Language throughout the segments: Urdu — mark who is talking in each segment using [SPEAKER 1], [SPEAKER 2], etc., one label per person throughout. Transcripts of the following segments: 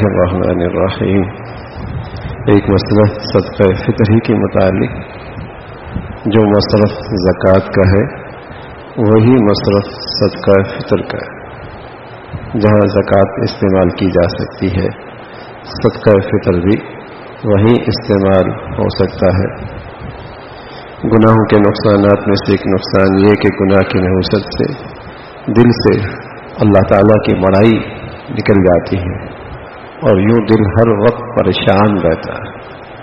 [SPEAKER 1] اللہ الرحمن الرحیم. ایک مسئلہ صدقہ فطر ہی کے متعلق. جو مصرف زکوٰۃ کا ہے وہی مصرف صدقہ فطر کا ہے. جہاں زکوٰۃ استعمال کی جا سکتی ہے صدقہ فطر بھی وہی استعمال ہو سکتا ہے. گناہوں کے نقصانات میں سے ایک نقصان یہ کہ گناہ کی نحوست سے دل سے اللہ تعالیٰ کی بڑائی نکل جاتی ہے اور یوں دل ہر وقت پریشان رہتا ہے.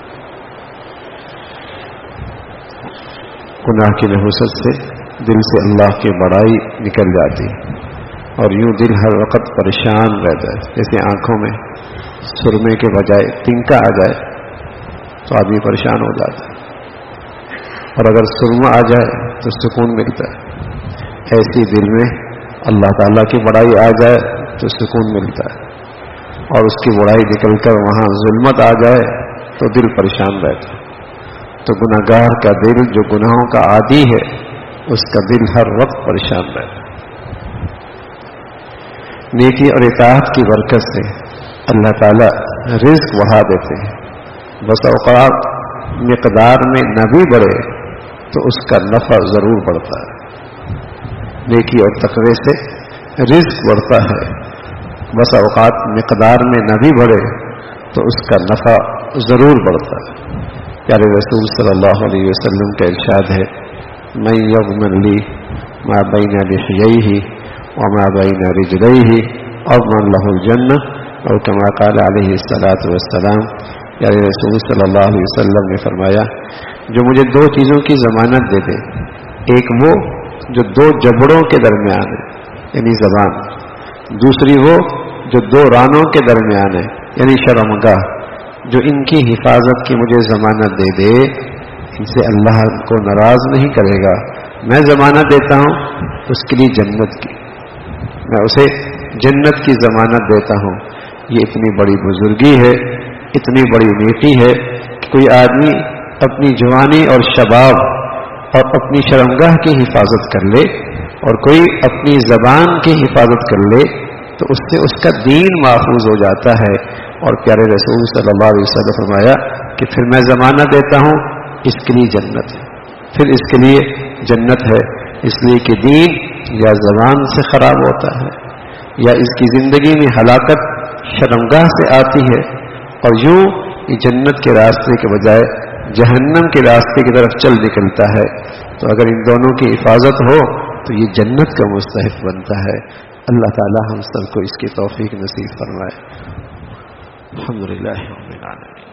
[SPEAKER 1] گناہ کی نحوست سے دل سے اللہ کی بڑائی نکل جاتی ہے اور یوں دل ہر وقت پریشان رہتا ہے. جیسے آنکھوں میں سرمے کے بجائے تنکا آ جائے تو آدمی پریشان ہو جاتا ہے، اور اگر سرما آ جائے تو سکون ملتا ہے. ایسی دل میں اللہ تعالیٰ کی بڑائی آ جائے تو سکون ملتا ہے، اور اس کی بڑائی نکل کر وہاں ظلمت آ جائے تو دل پریشان رہتا ہے. تو گناہگار کا دل جو گناہوں کا عادی ہے اس کا دل ہر وقت پریشان رہتا ہے. نیکی اور اطاعت کی برکت سے اللہ تعالیٰ رزق بڑھا دیتے ہیں. بس اوقات مقدار میں نہ بھی بڑھے تو اس کا نفع ضرور بڑھتا ہے. نیکی اور تقوی سے رزق بڑھتا ہے. بس اوقات مقدار میں نہ بھی بڑھے تو اس کا نفع ضرور بڑھتا ہے. پیارے رسول صلی اللہ علیہ وسلم کا ارشاد ہے: من یضمن لی ما بین لحییہ وما بین رجلیہ اضمن لہ الجنہ، اور کما قال علیہ الصلاۃ والسلام. پیارے رسول صلی اللہ علیہ وسلم نے فرمایا: جو مجھے دو چیزوں کی ضمانت دے دے، ایک وہ جو دو جبڑوں کے درمیان ہے یعنی زبان، دوسری وہ جو دو رانوں کے درمیان ہے یعنی شرمگاہ، جو ان کی حفاظت کی مجھے ضمانت دے دے ان سے اللہ کو ناراض نہیں کرے گا. میں ضمانت دیتا ہوں اس کے لیے جنت کی، میں اسے جنت کی ضمانت دیتا ہوں. یہ اتنی بڑی بزرگی ہے، اتنی بڑی نیکی ہے کہ کوئی آدمی اپنی جوانی اور شباب اور اپنی شرمگاہ کی حفاظت کر لے اور کوئی اپنی زبان کی حفاظت کر لے تو اس سے اس کا دین محفوظ ہو جاتا ہے. اور پیارے رسول صلی اللہ علیہ وسلم فرمایا کہ پھر میں ضمانت دیتا ہوں اس کے لیے جنت ہے، پھر اس کے لیے جنت ہے. اس لیے کہ دین یا زبان سے خراب ہوتا ہے یا اس کی زندگی میں ہلاکت شرمگاہ سے آتی ہے، اور یوں یہ جنت کے راستے کے بجائے جہنم کے راستے کی طرف چل نکلتا ہے. تو اگر ان دونوں کی حفاظت ہو تو یہ جنت کا مستحق بنتا ہے. اللہ تعالی ہم سب کو اس کی توفیق نصیب فرمائے. الحمدللہ رب العالمین.